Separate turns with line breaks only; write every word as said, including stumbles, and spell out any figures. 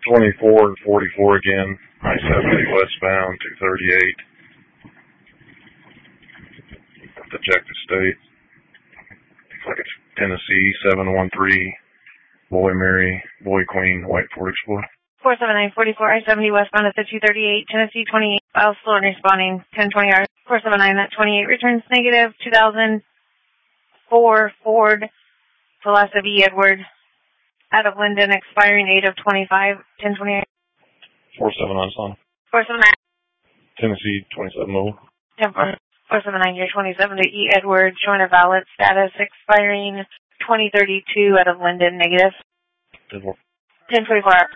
twenty-four and forty-four again. I seventy westbound, two thirty-eight. Objective state. Looks like it's Tennessee, seven one three. Boy Mary, Boy Queen, White Ford Explorer.
four seven nine forty-four, I seventy westbound at the two thirty-eight, Tennessee twenty-eight, file slow and responding, ten twenty hours. four seven nine, that twenty-eight returns negative, two thousand four Ford, Pulaski V. Edward, out of Linden, expiring eight of twenty-five, ten twenty-eight.
four seven nine, son.
four seven nine.
Tennessee, twenty-seven mobile.
ten four seven nine, year twenty-seven to E. Edward, showing a valid status, expiring twenty thirty-two, out of Linden, negative.
ten four.
ten twenty-four hours.